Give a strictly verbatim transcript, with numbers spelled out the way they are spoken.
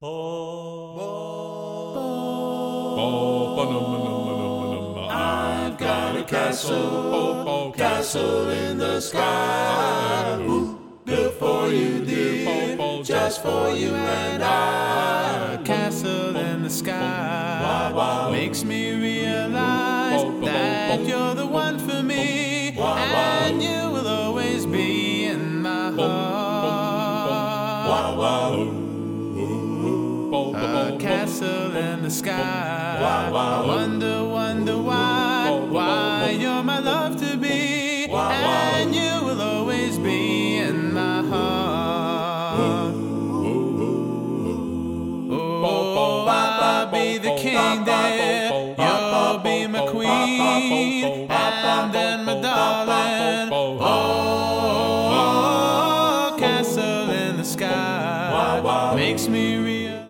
I've got a castle, castle in the sky. Ooh, built for you, dear, just for you and I. A castle in the sky makes me realize that you're the one for me, and you will always be in my heart. A castle in the sky. I wonder, wonder why, why you're my love to